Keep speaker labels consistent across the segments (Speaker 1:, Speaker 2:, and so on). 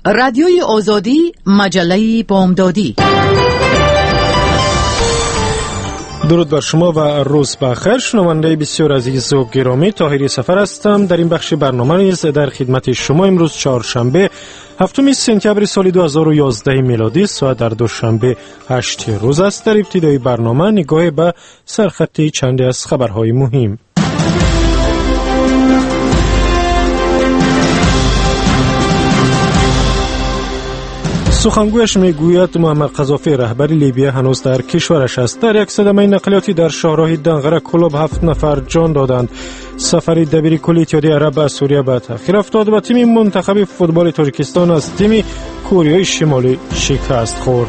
Speaker 1: رادیوی آزادی، مجله بامدادی.
Speaker 2: درود بر شما و روز بخیر. شنونده بسیار عزیز و گرامی، طاهری سفر هستم. در این بخش برنامه نیز در خدمت شما امروز چهارشنبه هفتم سپتامبر سال 2011 میلادی ساعت در دوشنبه 8 روز است. در ابتدای برنامه نگاه به سرخط چند از خبرهای مهم. سخنگویش میگوید محمد قذافی رهبر لیبیا هنوز در کشورش است. در یک صدمه نقلیاتی در شاهراه دنقره کلوب 7 نفر جان دادند. سفر دبیرکل اتحادیه عرب به سوریه به تأخیر افتاد و تیم منتخب فوتبال تاجیکستان از تیم کوریای شمالی شکست خورد.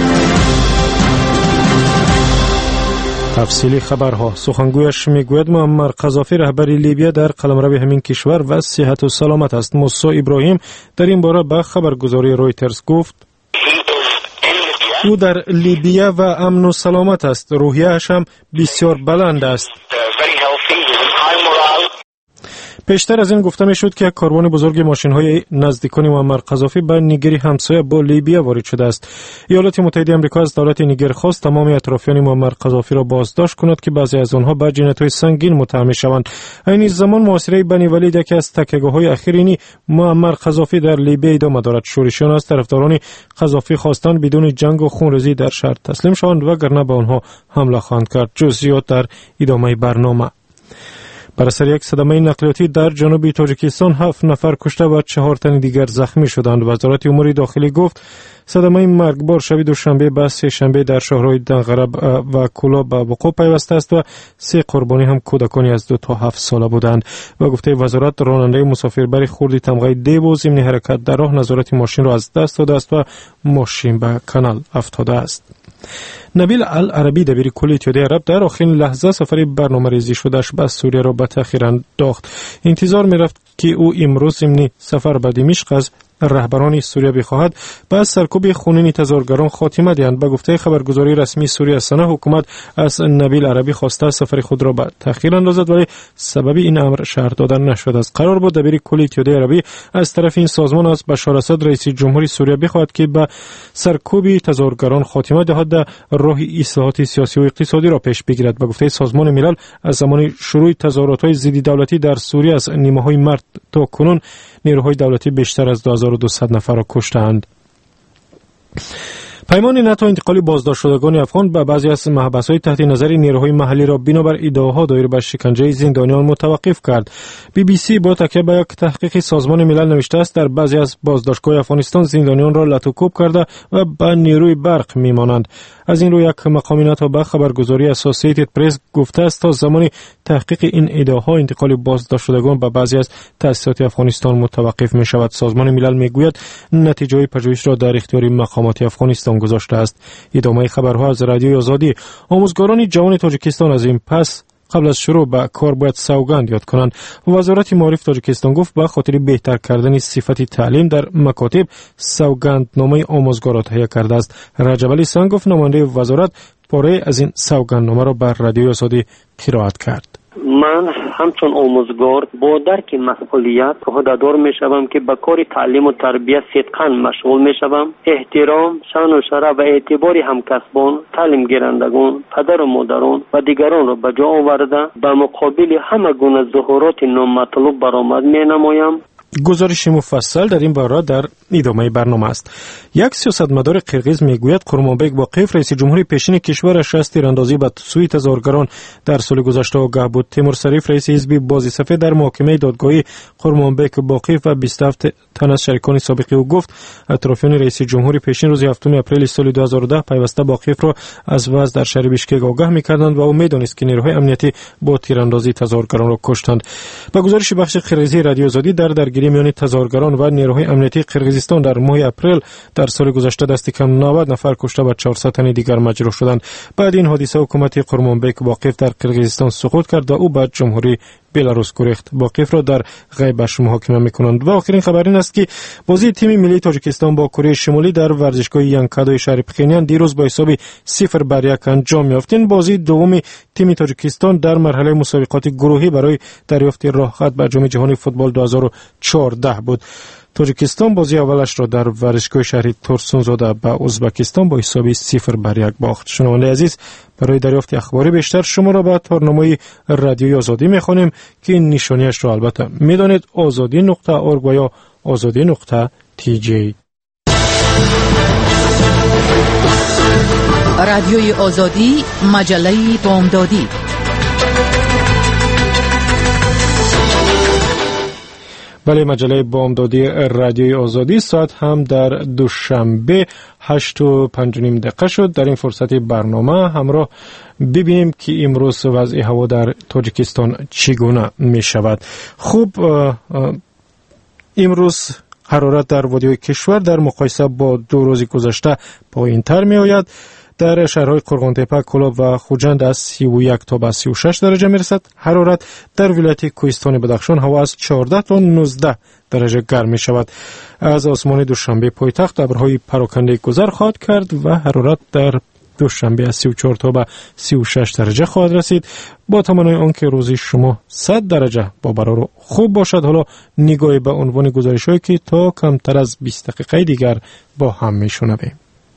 Speaker 2: تفصیلی خبرها. سخنگویش میگوید محمد قذافی رهبر لیبیا در قلمرو همین کشور و صحت و سلامت است. موسی ابراهیم در این باره به خبرگزاری رویترز گفت او در لیبیا و امن و سلامت است. روحیه‌اش هم بسیار بلند است. پیشتر از این گفته می شد که کاروان بزرگ ماشین‌های نزدیکان محمد قذافی به نیگر همسایه با لیبیا وارد شده است. ایالات متحده آمریکا از دولت نیگر خواست تمام اطرافیان محمد قذافی را بازداشت کند که بعضی از آنها به جنایت‌های سنگین متهم شوند. این زمان محاصره بنی ولید یکی از تکیه‌گاه‌های اخیرین محمد قذافی در لیبیا ادامه دارد. شورشیان از طرفداران قذافی خواستند بدون جنگ و خونریزی در شهر تسلیم شوند وگرنه به آنها حمله خواهند کرد. جزئیات در ادامه برنامه. بر اثر یک صدمه نقلیاتی در جنوب تاجیکستان 7 نفر کشته و 4 تن دیگر زخمی شدند. وزارت امور داخلی گفت صدمه مرگبار شب دوشنبه به سه شنبه در شهرهای دنقره و کلوب به وقوع پیوسته است و 3 قربانی هم کودکانی از 2 تا 7 ساله بودند. و گفته وزارت راننده مسافربر خردی تمغه دیو و ضمن حرکت در راه نظارت ماشین را از دست داده است و ماشین به کانال افتاده است. نبیل العربی دبیرکل اتحادیه عرب در آخرین لحظه سفر برنامه‌ریزی شده‌اش به سوریه را به تأخیر انداخت. انتظار می‌رفت که او امروز ضمن سفر به دمشق از رهبران سوریه بخواهد به سرکوب خونین تظاهرگران خاتمه دهند. به گفته خبرگزاری رسمی سوریه سنا، حکومت از نبیل عربی خواسته سفر خود را به تأخیر اندازد ولی سبب این امر شرح داده نشد است. قرار بود دبیرکل اتحادیه عربی از طرف این سازمان از بشار اسد رئیس جمهوری سوریه بخواهد که به سرکوب تظاهرگران خاتمه دهد، راه اصلاحات سیاسی و اقتصادی را پیش بگیرد. به گفته سازمان ملل از زمان شروع تظاهرات‌های ضد دولتی در سوریه از نیمه‌های مارس تا کنون نیروهای دولتی بیشتر از 2200 نفر را کشتند. پیمان ناتو انتقال بازداشت شدگان افغان به بعضی از محبس‌های تحت نظر نیروهای محلی را بنابر ادعاها دایر به شکنجه زندانیان متوقف کرد. BBC با تکیه به یک تحقیق سازمان ملل نوشته است در بعضی از بازداشتگاه افغانستان زندانیان را لطوکوب کرده و به نیروی برق میمانند. از این رو یک مقام ناتو به خبرگزاری اسوسییتد پرس گفته است تا زمان تحقیق این ادعاها انتقال بازداشت شدگان به بعضی از تأسیسات افغانستان متوقف می شود. سازمان ملل میگوید نتیجه پژوهش را در اختیار مقامات افغانستان گذاشته است. ادامه خبرها از رادیوی آزادی. آموزگاران جوان تاجیکستان از این پس قبل از شروع به کار باید سوگند یاد کنند. وزارت معارف تاجیکستان گفت به خاطر بهتر کردن صفت تعلیم در مکاتب سوگندنامه آموزگاران تهیه کرده است. رجب علی سنگوف نماینده وزارت پاره از این سوگندنامه را بر رادیوی آزادی قرائت کرد.
Speaker 3: من همچون آموزگار با درک مسئولیت عهده‌دار میشوم که به کار تعلیم و تربیت صدقاً مشغول میشوم. احترام، شان و شرف و اعتبار همکسبان، تعلیم گیرندگان، پدر و مادران و دیگران را به جا آورده به مقابل همه گونه ظهورات نامطلوب برآمد مینمایم.
Speaker 2: گزارش مفصل در این باره در ادامه برنامه است. یک سیاستمدار قرقیز میگوید قرمانبک باقیف رئیس جمهوری پیشین کشورش از تیراندازی به سوی تظاهرگران در سال گذشته آگاه بود. تیمور شریف رئیس حزب بازی سفید در محکمه دادگاهی قرمانبک باقیف و 27 تن از شریکان سابق او گفت اطرافیان رئیس جمهوری پیشین روز 7 اپریل سال 2010 پیوسته باقیف را از وضع در شهر بیشکک آگاه می‌کردند و او می‌دانست که نیروهای امنیتی با تیراندازی تظاهرگران را کشتند. با گزارش بخش قرقیزی رادیو آزادی درگیری میان تظاهرگران و نیروهای امنیتی قرقیزستان در ماه اپریل در سال گذشته دست کم 90 نفر کشته و 400 تن دیگر مجروح شدند. بعد این حادثه حکومت قرمانبک باقیف در قرقیزستان سقوط کرد و او به جمهوری بلاروس گریخت. باقیف را در غیبش محاکمه میکنند. و آخرین خبر این است که بازی تیم ملی تاجیکستان با کره شمالی در ورزشگاه ینکادوی شهر پخینیان دیروز با حساب 0-1 انجام یافت. این بازی دوم تیم تاجیکستان در مرحله مسابقات گروهی برای دریافت راهخط به جام جهانی فوتبال 2014 بود. تاجیکستان بازی اولش را در ورزشگاه شهری تورسونزاده به ازبکستان با حساب 0-1 باخت. شنوندگان عزیز، برای دریافت اخبار بیشتر شما را به تارنمای رادیوی آزادی می‌خوانیم که این نشانیش را البته می‌دانید، azadi.org و یا azadi.tj.
Speaker 1: رادیوی آزادی، مجله بامدادی.
Speaker 2: بله، مجله بامدادی رادیوی آزادی ساعت هم در دوشنبه 8:05 شد. در این فرصت برنامه همراه ببینیم که امروز وضع هوا در تاجیکستان چگونه می شود. خوب، امروز حرارت در وادی‌های کشور در مقایسه با 2 روز گذشته پایین‌تر می آید. در شهرهای قرغان‌تپه، کلاب و خوجند از 31 تا به 36 درجه می رسد. حرارت در ولایت کوهستان بدخشان هوا از 14 تا 19 درجه گرم می شود. از آسمان دوشنبه پایتخت ابرهای پراکنده گذر خواهد کرد و حرارت در دوشنبه از 34 تا به 36 درجه خواهد رسید. با تمنای آنکه روزی شما 100 درجه با برابر خوب باشد. حالا نگاهی به عنوان گزارش‌هایی که تا کمتر از 20 دقیقه دیگر با هم میشنویم.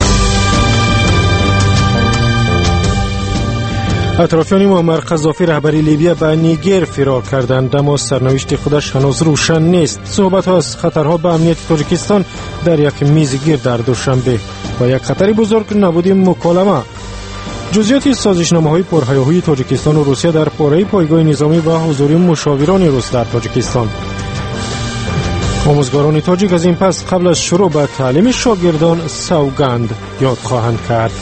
Speaker 2: اطرافیان معمر قذافی رهبر لیبیا به نیگر فرار کردند، اما سرنوشت خودش هنوز روشن نیست. صحبت‌ها از خطرها به امنیت تاجیکستان در یک میز گیر در دوشنبه و یک خطر بزرگ نبود مکالمه. جزئیات سازشنامه‌های پرهیاهوی تاجیکستان و روسیه در پاره پایگاه نظامی و حضور مشاوران روس در تاجیکستان. آموزگاران تاجیک از این پس قبل از شروع به تعلیم شاگردان سوگند یاد خواهند کرد.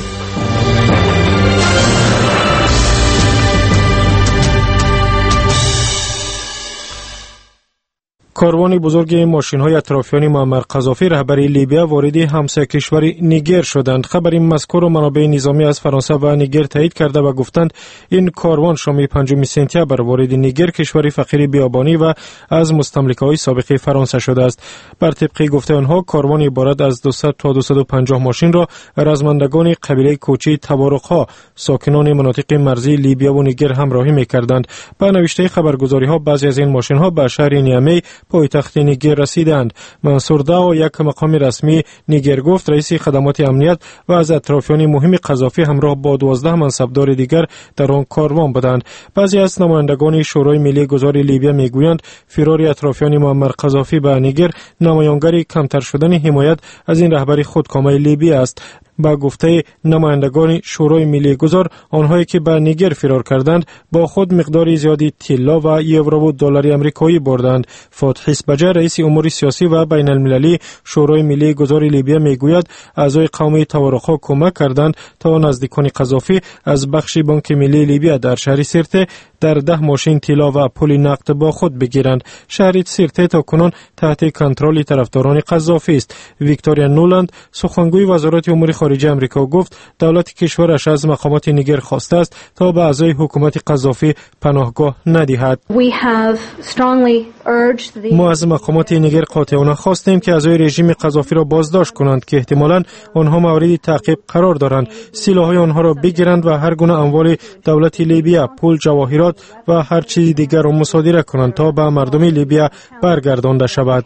Speaker 2: کاروان بزرگ ماشین‌های اطرافیان معمر قذافی رهبر لیبیا وارد همسایه کشور نیگر شدند. خبر مذکور و منابع نظامی از فرانسه و نیگر تایید کرده و گفتند این کاروان شام 5 سپتامبر وارد نیگر، کشوری فقیر بیابانی و از مستملکه‌های سابق فرانسه شده است. بر طبق گفته آنها کاروان عبارت از 200 تا 250 ماشین را رزمندگان قبیله کوچی تبارق‌ها ساکنان مناطق مرزی لیبیا و نیگر همراهی می‌کردند. به نوشته خبرگزاری‌ها بعضی از این ماشین‌ها به شهر نیامی پایتخت نیگر رسیدند. منصور داو، یک مقام رسمی نیگر، گفت رئیس خدمات امنیت و از اطرافیان مهم قذافی همراه با 12 منصبدار دیگر در آن کاروان بودند. بعضی از نمایندگان شورای ملی گذار لیبیا میگویند فرار اطرافیان معمر قذافی به نیگر نمایانگر کمتر شدن حمایت از این رهبر خودکامه لیبیا است. با گفته نمایندگان شورای ملی گذار، آنهایی که به نیگر فرار کردند با خود مقداری زیادی طلا و یورو و دلار آمریکایی بردند. فتحی اسبجه، رئیس امور سیاسی و بین المللی شورای ملی گذار لیبیا میگوید اعضای قوم تبارق‌ها کمک کردند تا نزدیکان قذافی از بخش بانک ملی لیبیا در شهر سرته در 10 ماشین طلا و پول نقد با خود بگیرند. شهر سرته تا کنون تحت کنترل طرفداران قذافی است. ویکتوریا نولند، سخنگوی وزارت امور خارجه آمریکا، گفت دولت کشورش از مقامات نیگر خواسته است تا به اعضای حکومت قذافی پناهگاه ندهد. ما از مقامات نیگر قاطعانه خواستیم که اعضای رژیم قذافی را بازداشت کنند که احتمالاً آنها مورد تعقیب قرار دارند، سلاح‌های آنها را بگیرند و هر گونه اموال دولت لیبیا، پول، جواهرات و هر چیز دیگر را مصادره کنند تا به مردم لیبیا برگردانده شود.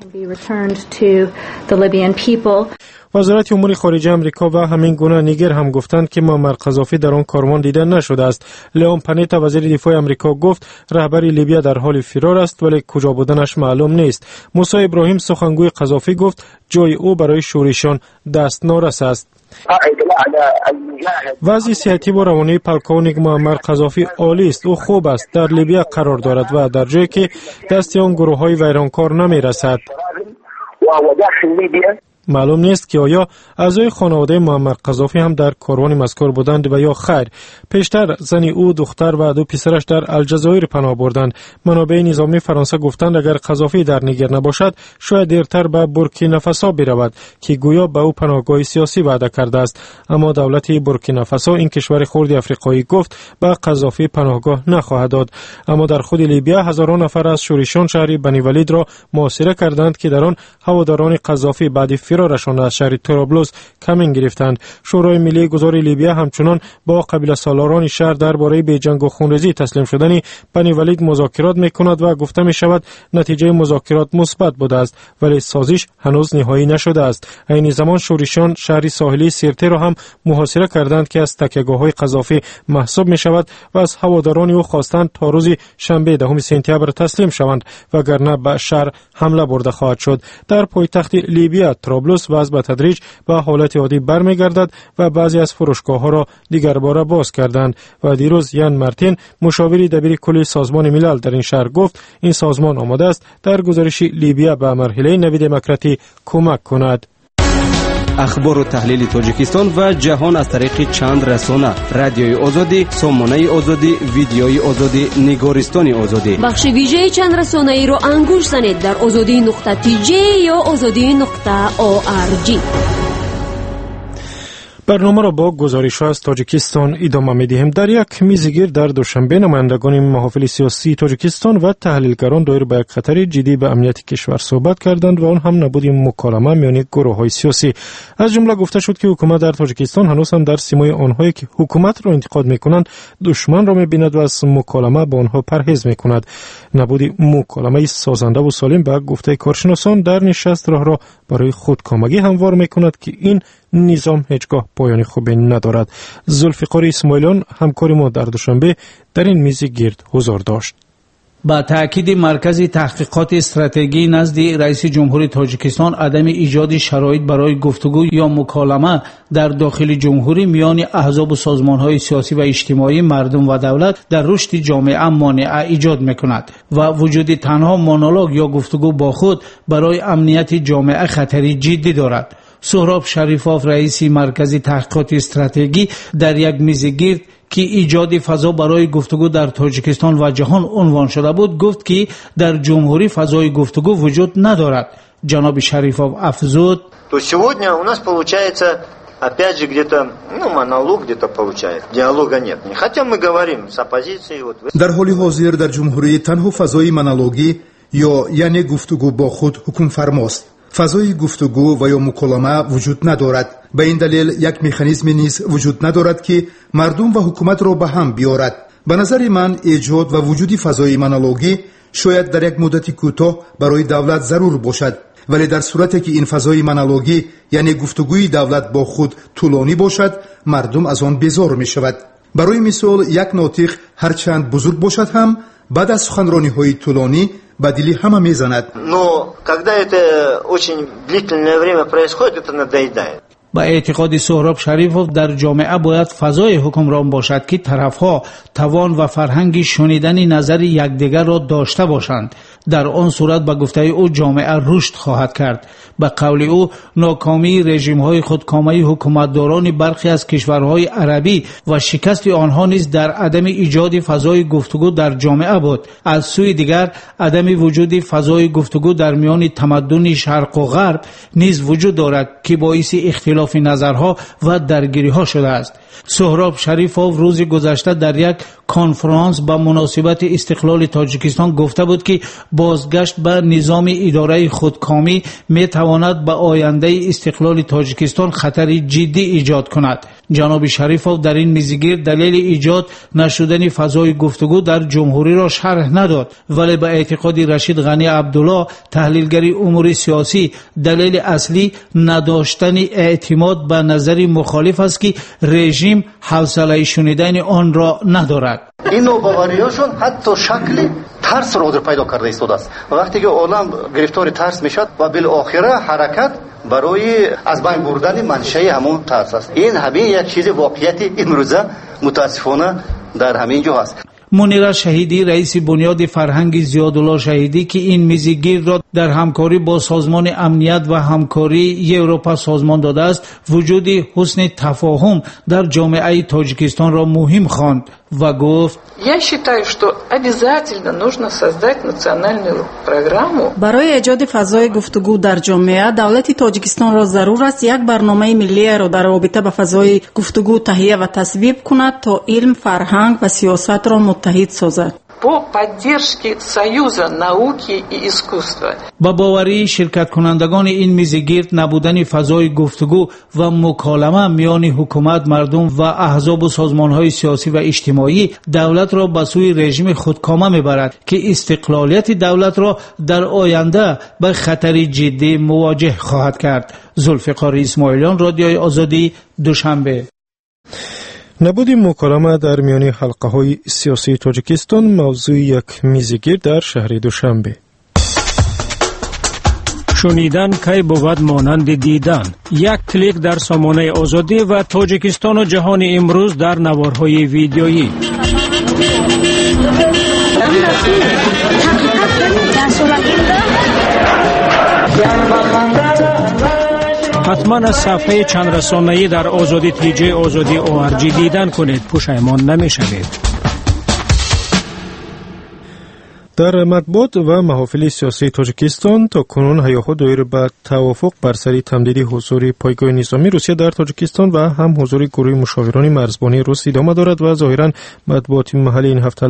Speaker 2: وزارت امور خارجه آمریکا و همین گونه نیگر هم گفتند که معمر قذافی در آن کاروان دیده نشده است. لیون پانیتا، وزیر دفاع آمریکا، گفت رهبر لیبیا در حال فرار است ولی کجا بودنش معلوم نیست. موسی ابراهیم، سخنگوی قذافی، گفت جای او برای شورشان دست نارس است. وضع صحتی و روانی پلکونیک معمر قذافی عالی است. او خوب است، در لیبیا قرار دارد و در جایی که دست آن گروه‌های ویرانکار نمی‌رسد. معلوم نیست که آیا اعضای خانواده معمر قذافی هم در کاروان مذکور بودند و یا خیر. پیشتر زن او، دختر و 2 پسرش در الجزایر پناه بردند. منابع نظامی فرانسه گفتند اگر قذافی در نیگر نباشد شاید دیرتر به بورکینافاسو برود که گویا به او پناهگاه سیاسی وعده کرده است. اما دولت بورکینافاسو، این کشور خرد افریقایی، گفت به قذافی پناهگاه نخواهد داد. اما در خود لیبیا هزاران نفر از شورشان شهر بنی ولید را محاصره کردند که در آن هواداران قذافی بعد فرار فرارشان از شهر طرابلس کمین گرفتند. شورای ملی گذار لیبیا همچنان با قبیله سالاران شهر درباره بیجنگ و خونریزی تسلیم شدن بنی ولید مذاکرات میکند و گفته می شود نتیجه مذاکرات مثبت بوده است، ولی سازش هنوز نهایی نشده است. این زمان شورشیان شهری ساحلی سیرته را هم محاصره کردند که از تکیهگاه‌های قذافی محسوب می شود و از هواداران او خواستند تا روز شنبه 10 سپتامبر تسلیم شوند وگرنه به شهر حمله برده خواهد شد. در پایتخت لیبیا طرابلس وضع به تدریج به حالت عادی برمیگردد و بعضی از فروشگاه‌ها را دیگر باره باز کردند و دیروز یان مارتین مشاوری دبیر کل سازمان ملل در این شهر گفت این سازمان آماده است در گزارش لیبیا به مرحله نوی دموکراتی کمک کند.
Speaker 4: اخبار و تحلیل تاجیکستان و جهان از طریق چند رسانه: رادیوی آزادی، سامانه آزادی، ویدیوی آزادی، نگارستان آزادی.
Speaker 5: بخش ویژه چند رسانه ای را انگوش زنید در azadi.tj یا azadi.org.
Speaker 2: برنامه را با گزارش از تاجیکستان ادامه می‌دهیم. در یک میزگیر در دوشنبه نمایندگان محافل سیاسی تاجیکستان و تحلیلگران دایر به یک خطر جدی به امنیت کشور صحبت کردند و آن هم نبود مکالمه میان گروه‌های سیاسی. از جمله گفته شد که حکومت در تاجیکستان هنوز هم در سیمای آنهایی که حکومت را انتقاد می‌کنند دشمن را می‌بیند و از مکالمه با آنها پرهیز می‌کند. نبود مکالمه سازنده و سالم به گفته کارشناسان در نشست راه را برای خودکامگی هموار می‌کند که این نظام هیچگاه پایان خوبی ندارد. ذوالفقار اسماعیلیان همکار ما در دوشنبه در این میز گرد حضور داشت.
Speaker 6: با تأکید مرکز تحقیقات استراتژی نزد رئیس جمهور تاجیکستان عدم ایجاد شرایط برای گفتگو یا مکالمه در داخل جمهوری میان احزاب و سازمان‌های سیاسی و اجتماعی مردم و دولت در رشد جامعه مانع ایجاد می‌کند و وجود تنها مونولوگ یا گفتگو با خود برای امنیت جامعه خطری جدی دارد. سهراب شریفوف رئیس مرکز تحقیقات استراتژی در یک میزگرد که ایجاد فضا برای گفتگو در تاجیکستان و جهان عنوان شده بود گفت که در جمهوری فضای گفتگو وجود ندارد. جناب شریفوف افزود:
Speaker 7: То сегодня у нас получается опять же где-то монолог где-то получается. Диалога нет. Хотя мы говорим с оппозицией вот.
Speaker 8: در حال حاضر در جمهوری تنها فضای مونولوگی یا یعنی گفتگو با خود حکم فرماست. فضای گفتگو و یا مکالمه وجود ندارد. به این دلیل یک مکانیزم نیز وجود ندارد که مردم و حکومت را به هم بیارد. به نظر من ایجاد و وجود فضای مونولوگی شاید در یک مدت کوتاه برای دولت ضرور باشد، ولی در صورتی که این فضای مونولوگی یعنی گفتگوی دولت با خود طولانی باشد مردم از آن بیزار می شود. برای مثال یک ناطق هرچند بزرگ باشد هم بعد از سخنرانی‌های طولانی به دل همه میزند.
Speaker 7: Но когда это очень длительное время происходит, это надоедает.
Speaker 6: با اعتقاد سهراب شریفوف در جامعه باید فضای حکمران باشد که طرفها توان و فرهنگ شنیدن نظر یکدیگر را داشته باشند. در آن صورت به گفته او جامعه رشد خواهد کرد. به قول او ناکامی رژیم‌های خودکامه حکومتداران برخی از کشورهای عربی و شکست آنها نیز در عدم ایجاد فضای گفتگو در جامعه بود. از سوی دیگر عدم وجود فضای گفتگو در میان تمدن شرق و غرب نیز وجود دارد که باعث اختلاف نظرها و درگیری‌ها شده است. سهراب شریفوف روز گذشته در یک کنفرانس با مناسبت استقلال تاجیکستان گفته بود که بازگشت به نظام اداره خودکامی می تواند به آینده استقلال تاجیکستان خطری جدی ایجاد کند. جناب شریفوف در این میزگرد دلیل ایجاد نشدن فضای گفتگو در جمهوری را شرح نداد، ولی به اعتقاد رشید غنی عبدالله تحلیلگر امور سیاسی دلیل اصلی نداشتن اعتماد به نظر مخالف است که رژیم حوصله شنیدن آن را ندارد.
Speaker 9: این نوباوری‌هاشون حتی شکل ترس را در پیدا کرده ایستاده است. وقتی که عالم گرفتار ترس میشد و بالاخره حرکت برای از بین بردن منشأ همون ترس است. این همین یک چیز واقعیت امروزه متاسفانه در همین جا است.
Speaker 6: منیره شهیدی رئیس بنیاد فرهنگ زیادالله شهیدی که این میزگرد را در همکاری با سازمان امنیت و همکاری اروپا سازمان داده است وجود حسن تفاهم در جامعه تاجیکستان را مهم خواند و گفت:
Speaker 10: Я считаю, что обязательно нужно создать национальную программу.
Speaker 11: برای ایجاد فضای گفتگو در جامعه دولت تاجیکستان را ضرور است یک برنامه ملی را در رابطه با فضای گفتگو تهیه و تصویب کند تا علم، فرهنگ و سیاست را متحد سازد.
Speaker 10: по поддержке Союза науки и искусства.
Speaker 6: با باوری شرکت کنندگان این میزگرد نبودن فضای گفتگو و مکالمه میان حکومت، مردم و احزاب و سازمانهای سیاسی و اجتماعی دولت را به سوی رژیم خودکامه میبرد که استقلالیت دولت را در آینده به خطر جدی مواجه خواهد کرد. ذوالفقار اسماعیلیان، رادیوی آزادی، دوشنبه.
Speaker 2: نبود مکالمه در میان حلقه‌های سیاسی تاجیکستان موضوع یک میزگرد در شهر دوشنبه.
Speaker 12: شنیدن کی بود مانند دیدن. یک کلیک در سامانه آزادی و تاجیکستان و جهان امروز در نوارهای ویدیویی. حتما از صفحه چند رسانه‌ای در آزادی تیجی آزادی ORG دیدن کنید، پشیمان نمی‌شوید.
Speaker 2: در مطبوعات و محافل سیاسی تاجیکستان تا کنون هیاهو دایر به توافق بر سر تمدید حضور پایگاه نظامی روسیه در تاجیکستان و هم حضور گروه مشاوران مرزبانی روس ادامه دارد و ظاهرا مطبوعات محلی این هفته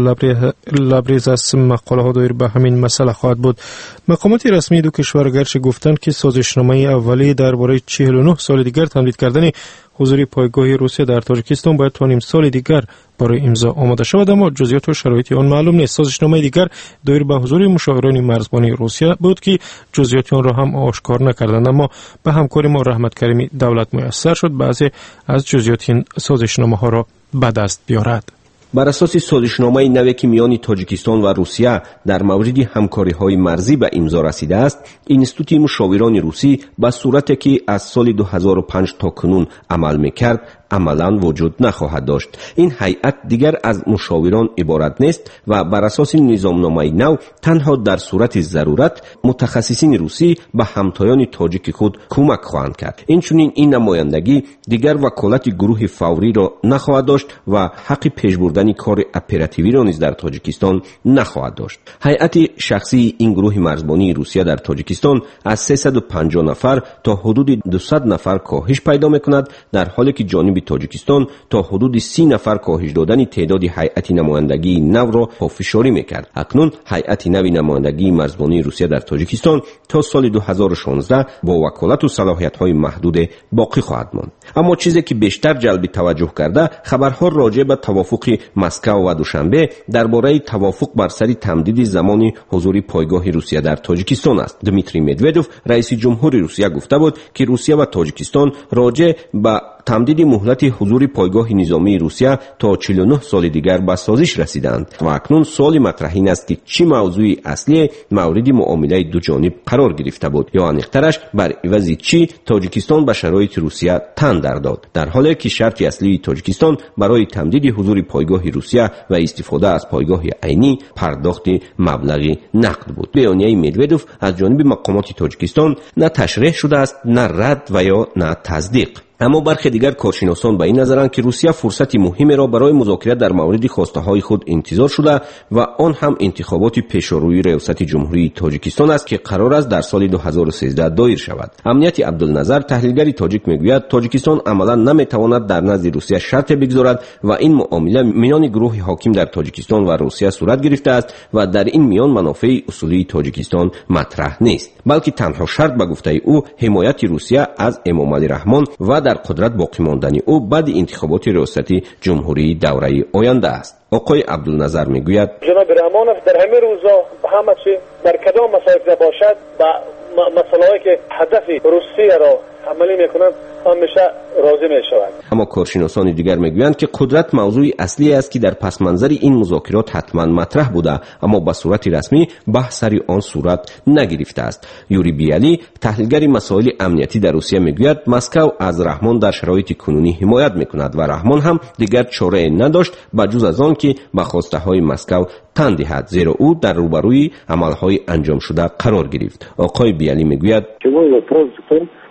Speaker 2: لبریز از مقاله ها دایر به همین مسئله خواهد بود. مقامات رسمی دو کشور گرچه گفتند که سازشنامه اولیه درباره 49 سال دیگر تمدید کردن حضور پایگاه روسیه در تاجیکستان باید تا نیم سال دیگر برای امضا آماده شود، اما جزئیات و شرایط آن معلوم نیست. سازشنامه دیگر دایر به حضور مشاوران مرزبانی روسیه بود که جزئیات آن را هم آشکار نکردند، اما به همکاری ما رحمت کریمی دولت میسر شد بعضی از جزئیات این سازشنامه ها را به دست بیارد.
Speaker 13: بر اساس سازشنامه نوی که میان تاجیکستان و روسیه در مورد همکاری‌های مرزی به امضا رسیده است، اینستیتوت مشاوران روسی به صورتی که از سال 2005 تا کنون عمل می‌کرد عملاً وجود نخواهد داشت. این هیئت دیگر از مشاوران عبارت نیست و بر اساس نظامنامه نو تنها در صورت ضرورت متخصصین روسی به همتایان تاجیک خود کمک خواهند کرد. اینچنین این نمایندگی دیگر وکالت گروه فوری را نخواهد داشت و حق پیش بردن کار اپراتیوی را نیز در تاجیکستان نخواهد داشت. هیئت شخصی این گروه مرزبانی روسیه در تاجیکستان از 350 نفر تا حدود 200 نفر کاهش پیدا می‌کند، در حالی که جانب تاجیکستان تا حدود 30 نفر کاهش دادن تعداد هیئت نمایندگی نو را پافشاری میکرد. اکنون هیئت نوی نمایندگی مرزبانی روسیه در تاجیکستان تا سال 2016 با وکالت و صلاحیت‌های محدود باقی خواهد ماند. اما چیزی که بیشتر جلب توجه کرده خبرها راجع به توافق مسکو و دوشنبه درباره توافق بر سر تمدید زمان حضور پایگاه روسیه در تاجیکستان است. دمیتری مدودوف رئیس جمهور روسیه گفته بود که روسیه و تاجیکستان راجع به تمدید مهلت حضور پایگاه نظامی روسیه تا 49 سال دیگر به سازش رسیدند و اکنون سوال مطرح این است که چه موضوع اصلی مورد معامله دو جانب قرار گرفته بود یا انیقترش بر عوض چی تاجیکستان به شرایط روسیه تن در داد، در حالی که شرط اصلی تاجیکستان برای تمدید حضور پایگاه روسیه و استفاده از پایگاه عینی پرداخت مبلغ نقد بود. بیانیه مدودوف از جانب مقامات تاجیکستان نه تشریح شده است، نه رد و یا نه تصدیق. اما برخی دیگر کارشناسان به این نظرند که روسیه فرصت مهمی را برای مذاکره در مورد خواسته‌های خود انتظار شده و آن هم انتخابات پیشروی ریاست جمهوری تاجیکستان است که قرار است در سال 2013 دایر شود. امنیت عبدالنظر تحلیلگر تاجیک میگوید تاجیکستان عملا نمیتواند در نزد روسیه شرط بگذارد و این معامله میان گروه حاکم در تاجیکستان و روسیه صورت گرفته است و در این میان منافع اصولی تاجیکستان مطرح نیست، بلکه تنها شرط به گفته او حمایت روسیه از امامعلی رحمان و در قدرت باقی ماندن او بعد انتخابات ریاست جمهوری دوره آینده است. آقای عبدالنظر میگوید
Speaker 14: جناب رحمانov در همه روزا همه چی در کدام مسائل باشد و مسائلی که هدف روسیه را عملی میکنند همیشه راضی میشوند.
Speaker 13: اما کارشناسان دیگر میگویند که قدرت موضوع اصلی است که در پس منظر این مذاکرات حتما مطرح بوده اما به صورت رسمی بحث سر آن صورت نگرفته است. یوری بیالی تحلیلگر مسائل امنیتی در روسیه میگوید مسکو از رحمان در شرایط کنونی حمایت میکند و رحمان هم دیگر چاره نداشت بجز از آن که به خواسته های مسکو تن دهد، زیرا او در روبروی عملهای انجام شده قرار گرفت. آقای بیالی میگوید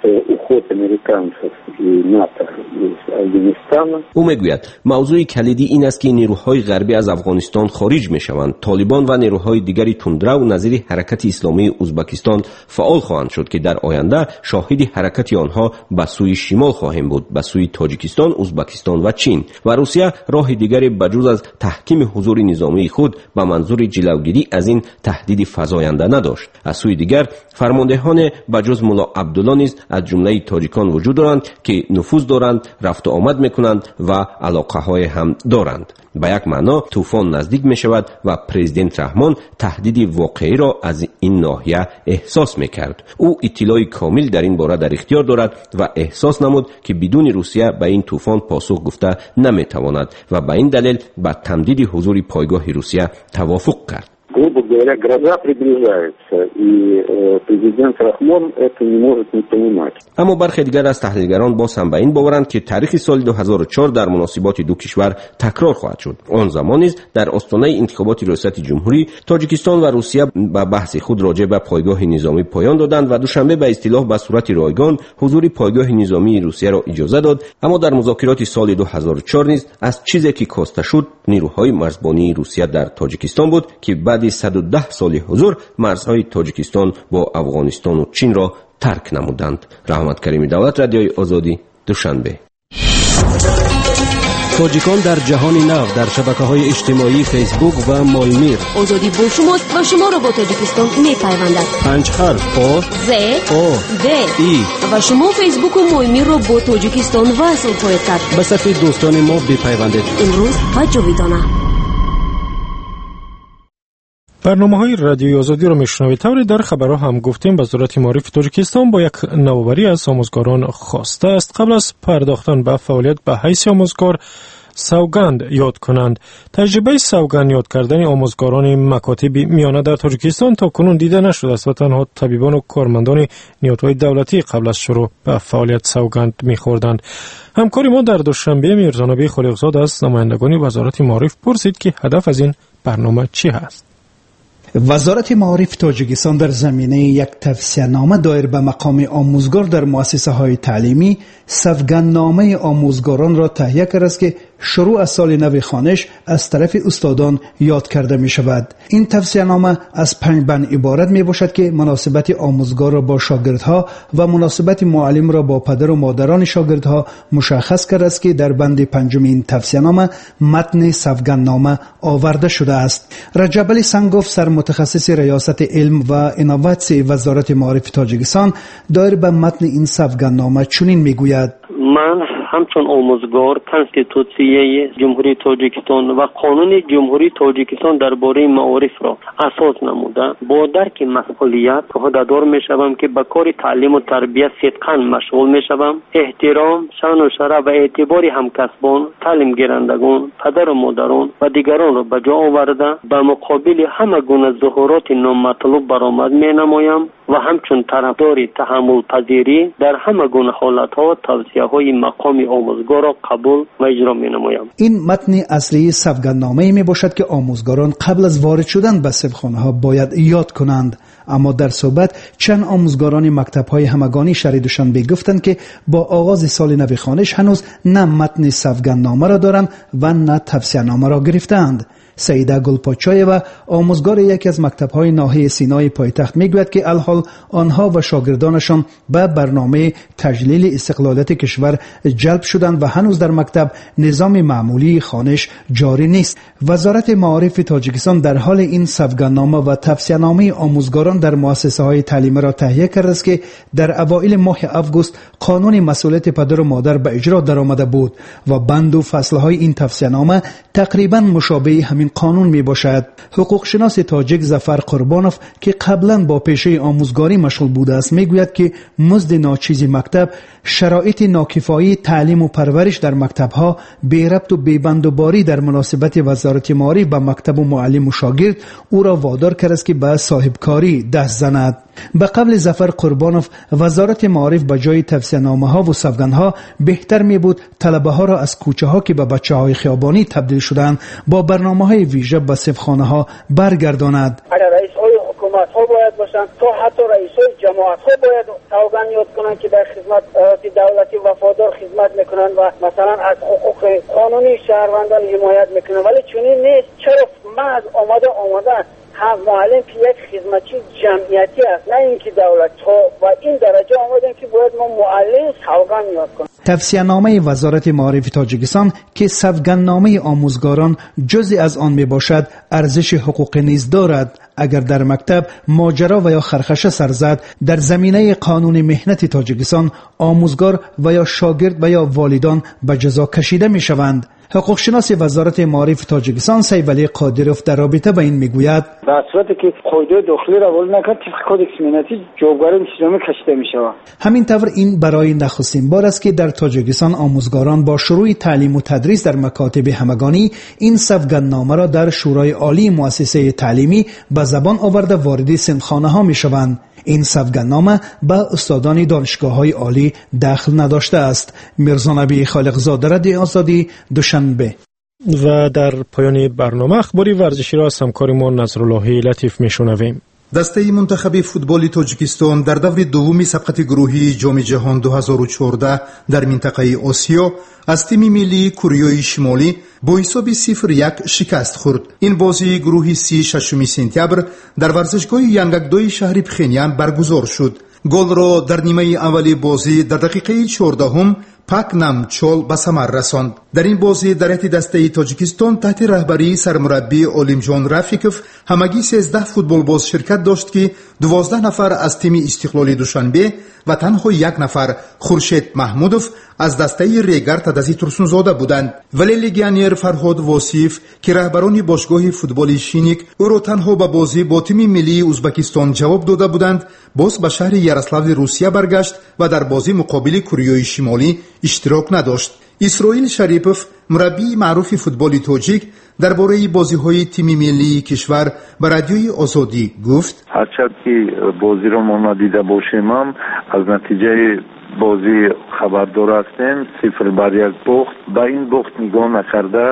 Speaker 15: уход американцев и НАТО из Афганистана.
Speaker 13: او میگوید موضوع کلیدی این است که نیروهای غربی از افغانستان خارج میشوند. طالبان و نیروهای دیگری تندرو نظیر حرکت اسلامی ازبکستان فعال خواهند شد که در آینده شاهد حرکت آنها به سوی شمال خواهیم بود، به سوی تاجیکستان، ازبکستان و چین. و روسیه راه دیگری بجز از تحکیم حضور نظامی خود به منظور جلوگیری از این تهدید فزاینده نداشت. از سوی دیگر فرماندهان بجز ملا عبدالله نیز از جمله تاجیکان وجود دارند که نفوذ دارند، رفت و آمد میکنند و علاقه های هم دارند. به یک معنا طوفان نزدیک می شود و پرزیدنت رحمان تهدید واقعی را از این ناحیه احساس می کرد. او اطلاع کامل در این باره در اختیار دارد و احساس نمود که بدون روسیه به این طوفان پاسخ گفته نمی تواند و به این دلیل به تمدید حضور پایگاه روسیه توافق کرد.
Speaker 15: Грубо говоря, гроза приближается, и президент Рахмон это не может не понимать.
Speaker 13: اما برخی دیگر از تحلیلگران باز هم به این باورند که تاریخ سال 2004 در مناسبات دو کشور تکرار خواهد شد. آن زمان نیز در آستانه انتخابات ریاست جمهوری تاجیکستان و روسیه به بحث خود راجع به پایگاه نظامی پایان دادند و دوشنبه به اصطلاح به صورت رایگان حضور پایگاه نظامی روسیه را اجازه داد. اما در مذاکرات سال 2004 نیز از چیزی که کاسته شد نیروهای مرزبانی روسیه در تاجیکستان بود که بعد 110 سال حضور مرزهای تاجیکستان با افغانستان و چین را ترک نمودند. رحمت کریمی دولت، رادیوی آزادی، دوشنبه.
Speaker 4: تاجیکان در جهان نو در شبکه‌های اجتماعی فیسبوک و مایمیر.
Speaker 5: آزادی با شماست و شما را با تاجیکستان می‌پیوندد.
Speaker 4: 5 حرف آ
Speaker 5: ز
Speaker 4: آ
Speaker 5: د
Speaker 4: ای
Speaker 5: و شما فیسبوک و مایمیر را با تاجیکستان وصل خواهید کرد.
Speaker 4: به صفحه دوستان ما بپیوندید.
Speaker 5: امروز و جاویدانه.
Speaker 2: برنامه‌های رادیوی آزادی را میشنوید. طوری در خبرها هم گفتیم وزارت معارف تاجیکستان با یک نوآوری از آموزگاران خواسته است قبل از پرداختن به فعالیت به حیث آموزگار سوگند یاد کنند. تجربه سوگند یاد کردن آموزگاران مکاتب میانه در تاجیکستان تا کنون دیده نشده است و تنها طبیبان و کارمندان نهادهای دولتی قبل از شروع به فعالیت سوگند می‌خوردند. همکاری ما در دوشنبه میرزانبی خالقزاد از نمایندگان وزارت معارف پرسید که هدف از این برنامه چی است.
Speaker 6: وزارت معارف تاجیکستان در زمینه یک توصیه‌نامه دایر به مقام آموزگار در مؤسسه‌های تعلیمی سوگندنامه آموزگاران را تهیه کرده است که شروع از سال نو خوانش از طرف استادان یاد کرده می شود. این توصیه‌نامه از 5 بند عبارت می باشد که مناسبت آموزگار را با شاگردها و مناسبت معلم را با پدر و مادران شاگردها مشخص کرده است که در بند 5 این توصیه‌نامه متن سوگندنامه آورده شده است. رجب علی سنگوف سرمتخصص ریاست علم و انوواسیون وزارت معارف تاجیکستان دایر به متن این سوگندنامه چنین میگوید:
Speaker 3: من همچون آموزگار کنستیتوسیه جمهوری تاجیکستان و قانون جمهوری تاجیکستان درباره معارف را اساس نموده با درک مسئولیت عهده‌دار میشوم که به کار تعلیم و تربیت صدقاً مشغول میشوم. احترام، شأن و شرف و اعتبار همکسبان، تعلیم گیرندگان، پدر و مادران و دیگران را به جا آورده به مقابل همه گونه ظهورات نامطلوب برآمد مینمایم و همچون طرفدار تحمل پذیری در همه گونه حالت‌ها و توصیه‌های مقام آموزگار را قبول و اجرا می‌نمایم.
Speaker 6: این متن اصلی سوگندنامه‌ای میباشد که آموزگاران قبل از وارد شدن به صفخانه‌ها باید یاد کنند. اما در صحبت چند آموزگاران مکتب‌های همگانی شریدشان گفتند که با آغاز سال نو خوانش هنوز نه متن سوگندنامه را دارند و نه توصیه‌نامه را گرفتند. سیده گلپاچایو آموزگار یکی از مکتب‌های ناحیه سینای پایتخت میگوید که الحال آنها و شاگردانشان به برنامه تجلیل استقلالیت کشور جلب شدند و هنوز در مکتب نظام معمولی خوانش جاری نیست. وزارت معارف تاجیکستان در حال این سوگندنامه و توصیه‌نامه آموزگاران در مؤسسه‌های تعلیمی را تهیه کرده است که در اوایل ماه آگوست قانون مسئولیت پدر و مادر به اجرا درآمده بود و بند و فصل‌های این توصیه‌نامه تقریباً مشابه همین قانون می باشد. حقوق شناس تاجیک ظفر قربانوف که قبلا با پیشه آموزگاری مشغول بوده است میگوید که مزد ناچیز مکتب، شرایط ناکفایی تعلیم و پرورش در مکتب‌ها، بی ربط و بی بندوباری در مناسبت وزارت معارف به مکتب و معلم و شاگرد او را وادار کرده است که به صاحبکاری دست زند. به قبل ظفر قربانوف وزارت معارف به جای توصیه‌نامه‌ها و سوگندها بهتر می بود طلبه‌ها را از کوچه‌ها که به بچه‌های خیابانی تبدیل شدند با برنامه‌های ویژه به صفخانه‌ها برگرداند.
Speaker 14: اگر رئیس‌های حکومت‌ها باید
Speaker 16: باشند تا حتی رئیسای جماعت ها باید سوگند یاد کنند که در خدمت دولتی وفادار خدمت میکنند و مثلا از حقوق قانونی شهروندان حمایت میکنند، ولی چنین نیست. چرا محض آمدن هم معلم که یک خدمتچی جمعیتی است، نه اینکه دولت ها و این درجه آمدن که باید ما معلم سوگند یاد کنیم.
Speaker 6: توصیه‌نامه وزارت معارف تاجیکستان که سوگندنامه آموزگاران جزئی از آن میباشد ارزش حقوقی نیز دارد. اگر در مکتب ماجرا و یا خرخشه سر زد، در زمینه قانون مهنت تاجیکستان آموزگار و یا شاگرد و یا والدان به جزا کشیده میشوند. حقوق شناس وزارت معارف تاجیکستان سیف علی قادروف در رابطه با این میگوید
Speaker 17: در صورتی که قاعده داخلی را عمل نکرد طبق کدکس مهنتی جوابگاری انتظامی کشیده میشود.
Speaker 6: همین طور این برای نخستین بار است که در تاجیکستان آموزگاران با شروع تعلیم و تدریس در مکاتب همگانی این سوگندنامه را در شورای عالی مؤسسه تعلیمی به زبان آورده وارد سندخانه ها میشوند. این سوگندنامه به استادان دانشگاه‌های عالی دخل نداشته است. میرزا نبی خالقزاده، رادیو آزادی، دوشنبه.
Speaker 2: و در پایان برنامه اخباری ورزشی را از همکارمان نصرالله لطیف میشنویم.
Speaker 8: دسته منتخب فوتبال تاجیکستان در دور دومی سبقت گروهی جام جهان 2014 در منطقه آسیا از تیم ملی کره شمالی با حساب 0-1 شکست خورد. این بازی گروهی 36 سپتامبر در ورزشگاه ینگکدوی شهر پخینیان برگزار شد. گل را در نیمه اولی بازی در دقیقه 14 پاک نامچول به ثمر رساند. در این بازی در هیئت دسته تاجیکستان تحت رهبری سرمربی علیمجان رفیقوف همگی 13 فوتبال باز شرکت داشت که 12 نفر از تیم استقلالی دوشنبه و تنها 1 نفر خورشید محمودوف از دسته ریگر تدزی ترسونزاده بودند. ولی لگیانیر فرهاد واصف که رهبران باشگاه فوتبال شینیک او را تنها به بازی با تیم ملی ازبکستان جواب داده بودند، باز به شهر یاروسلاو روسیه برگشت و در بازی مقابل کره شمالی اشتراک نداشت. اسرائیل شریپوف مربی معروف فوتبال تاجیک درباره بازی‌های تیم ملی کشور به رادیوی آزادی گفت:
Speaker 18: هرچند که بازی را ما ندیده باشیم هم از نتیجه بازی خبردار هستیم. 0-1 باخت. با این باخت نگاه نکرده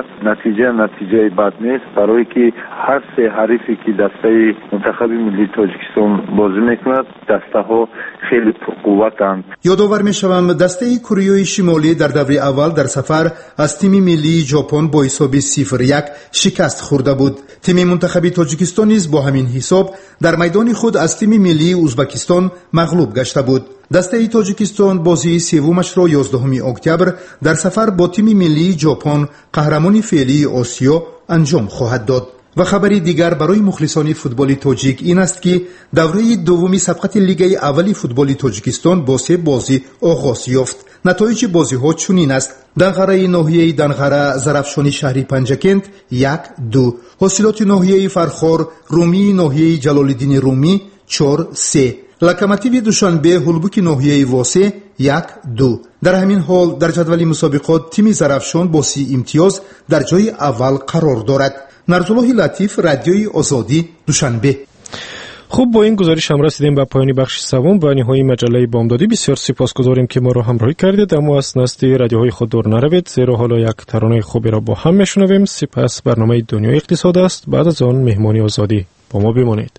Speaker 18: نتیجه بد نیست، برای که هر سه حریفی که دسته منتخب ملی تاجیکستان بازی میکند دسته ها خیلی پرقوتند.
Speaker 8: یادآور میشوم دسته کره شمالی در دوره اول در سفر از تیم ملی ژاپن با حساب 0-1 شکست خورده بود. تیم منتخب تاجیکستان نیز با همین حساب در میدان خود از تیم ملی ازبکستان مغلوب گشته بود. دسته تاجیکستان بازی سومش را 11 اکتبر در سفر با تیم ملی ژاپن قهرمانی فعلی آسیا انجام خواهد داد. و خبری دیگر برای مخلصان فوتبال تاجیک این است که دوره دومی سبقت لیگ اولی فوتبال تاجیکستان با 3 بازی آغاز یافت. نتایج بازی ها چنین است: دنغره ناحیه دنغره زرافشانی شهری پنجکند 1-2، حاصلات ناحیه فرخار رومی ناحیه جلالالدین رومی 4-3، لکماتیو دوشنبه هلبوک ناحیه واسه 1-2. در همین حال در جدول مسابقات تیم زرافشان با 30 امتیاز در جای اول قرار دارد. نصرالله لطیف، رادیوی آزادی، دوشنبه.
Speaker 2: خوب، با این گزارش هم رسیدیم به پایان بخش سوم و نهایی مجله بامدادی. بسیار سپاسگزاریم که ما را همراهی کردید. اما از نزد رادیوهای خود دور نروید، زیرا حالا یک ترانه خوبی را با هم میشنویم. سپس برنامه دنیای اقتصاد است. بعد از آن مهمانی آزادی. با ما بمانید.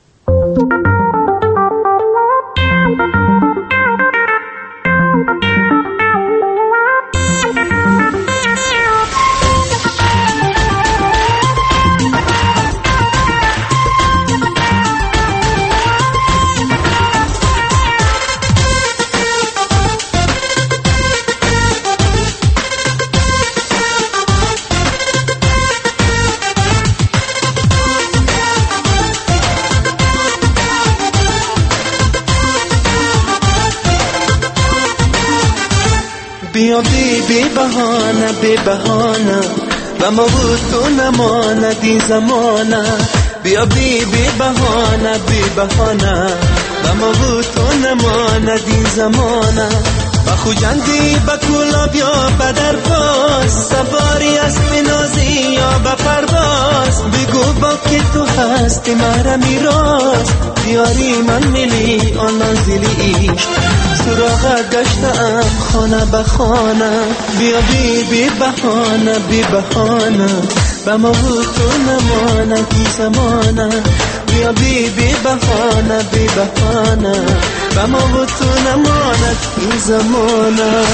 Speaker 19: بیا بی بهانه و ما بود تو نماند زمانه. بیا بی بهانه و ما بود تو نماند زمانه. بخوجندی بکولا بیا بدر باز، سواری اسب نازی یا بپرواز. بگو با که تو هستی مرا میراز، دیاری من ملی آن نازلی عشق. سراغت گشتم خانه به خانه. بیا بی بهانه و ما بود تو نماند زمانه. بیا بی بهانه بی بهانه و ما و تو نماند این زمانه.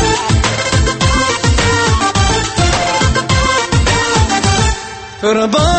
Speaker 19: تو را با